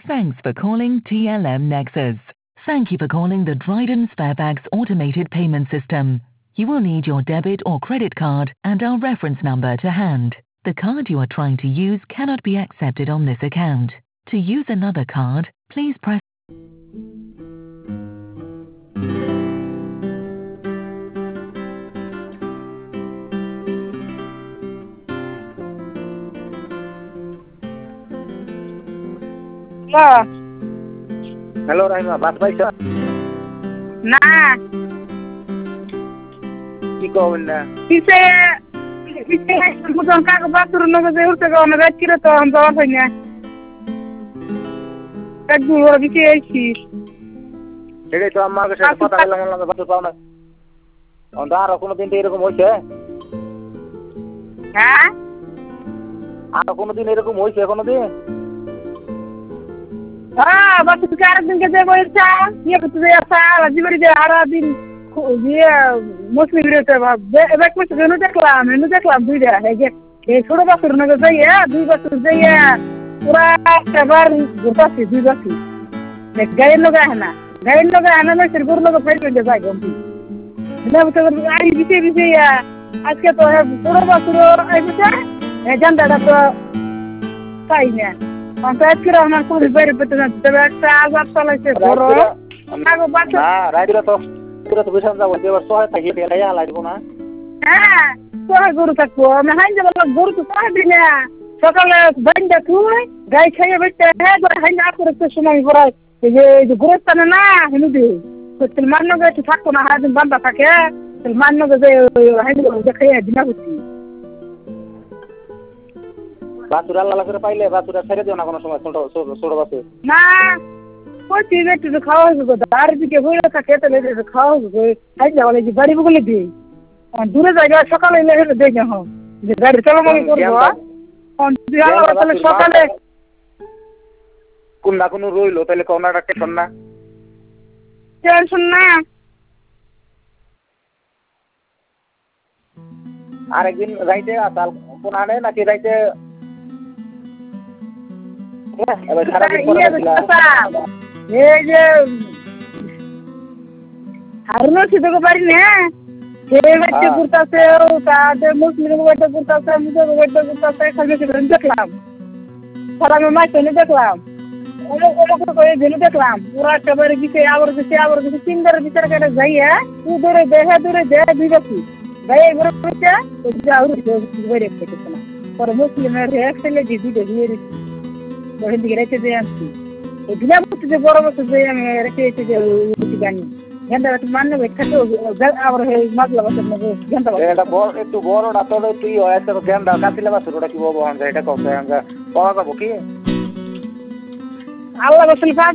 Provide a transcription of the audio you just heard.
Thanks for calling TLM Nexus. Thank you for calling the Dryden Sparebags automated payment system. You will need your debit or credit card and our reference number to hand. The card you are trying to use cannot be accepted on this account. To use another card, please press hello Rahima, bus পাইছ না কি কবেন না? কিসে কিসে মুজন কাগজ বাতুর নগে যে উঠতে গো না রাখিরে তো हम যাওয়া হয় না একদম ওর দিকে আইছি এটাই তো আমার সাথে কথা বললাম, বললাম বাস পাও না। আর কোনোদিন তো এরকম হয়েছে? হ্যাঁ আর কোনোদিন এরকম হয়েছে কোনোদিন? হ্যাঁ বাস কি আরেকদিন কে যে বলছা ইয়ে করতে যে আসা রাজবাড়ি যে আর দিন ইয়ে মুসলিম রেতে এবার কিছু দেখলাম দুইটা এই ছোট বাসুর নগে যাইয়া দুই বাসুর যাইয়া পুরা এবার গোটাছি দুই বাসি গাড়ির লগে আহে না মেসের গরুর লগে ফের ফেলে যায় গম্ভীর আই দিতে আজকে তো ছোট বাসুর আইছে জানটা তো পাই না আজকে আমার পুলিশ বাইরে পেতে যাচ্ছে তবে একটা আজাদ চালাইছে বড় না রাইডিরা তো বিশাল যাবো এবার সহায় থাকি ফেলাই লাগবো না। হ্যাঁ সহায় গরু থাকবো আমি হাইন যাবো গরু তো সহায় দিই না সকালে বান্ধা তুই গাই খাইয়ে বেঁচে হ্যাঁ হাইন আসতে সময় পড়ায় এই যে গোরস্থানে না হেনু দিই মান্য একটু থাকতো না হারাদিন বান্ধা থাকে মান্য যে হাইন খাইয়ে দিনা করছি বাছুর আল্লাহ করে পাইলে বাছুরা ছেড়ে দিও না কোনো সময় ছোট বাছুর না ওই ঠিক একটু খাওয়া হয়েছে আর দিকে বইলে থাকে তাহলে খাওয়া হয়েছে হাই যাওয়া যে বাড়ি বগলে দিই দূরে জায়গা সকালে এলে হেলে দেখে হ্যাঁ যে গাড়ি চলাচল করবো তাহলে সকালে কোন না কোনো রইলো তাহলে কোনাটা টেনশন না না আরেকদিন যাইতে আসাল কোন আনে নাকি যাইতে এই যে হারুনো সিদ্ধ পারি না সেই বাচ্চা ঘুরতেছে তাদের মুসলিম বাচ্চা ঘুরতেছে মুসলিম বাচ্চা ঘুরতেছে খালি দেখলাম সালামে মাছ দেখলাম করে ভেনু দেখলাম পুরা একেবারে গেছে আবার গেছে 3 বারের বিচার করে যাইয়া তুই দূরে দে দুই বাকি গায়ে ঘুরে পড়ছে বাইরে খেতেছে না পরে মুসলিমের ছেলে যে দুটো দিয়ে দিচ্ছি ওখান থেকে রেখে দিয়ে আসছি এই দিনা বলছে যে বড় বছর যে আমি রেখে এসে যে জানি ঘন্টা মান্য থাকে আবার মাজলা বছর ঘন্টা একটু বড়টা তোর তুই ঘন্টা কাটিলে বছর ওটা কি বলবো এটা কত পাওয়া যাবো কি আল্লাহ রসুল